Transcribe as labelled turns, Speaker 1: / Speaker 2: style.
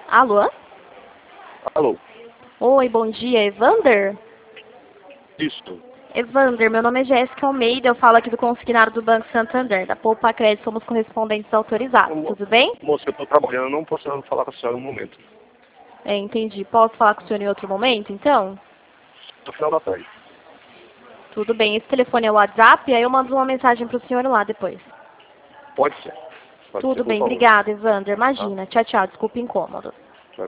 Speaker 1: Alô?
Speaker 2: Alô?
Speaker 1: Oi, bom dia, Evander?
Speaker 2: Isso.
Speaker 1: Evander, meu nome é Jéssica Almeida, eu falo aqui do consignado do Banco Santander, da Poupa Crédito, somos correspondentes autorizados, tudo bem?
Speaker 2: Moça, eu estou trabalhando, não posso falar com a senhora no momento.
Speaker 1: Entendi. Posso falar com o senhor em outro momento, então?
Speaker 2: No final da tarde.
Speaker 1: Tudo bem, esse telefone é o WhatsApp, aí eu mando uma mensagem para o senhor lá depois.
Speaker 2: Pode ser. Pode ser,
Speaker 1: Tudo
Speaker 2: por
Speaker 1: bem,
Speaker 2: favor.
Speaker 1: obrigada, Evander,
Speaker 2: Tá?
Speaker 1: imagina. Tchau, tchau, desculpa o incômodo.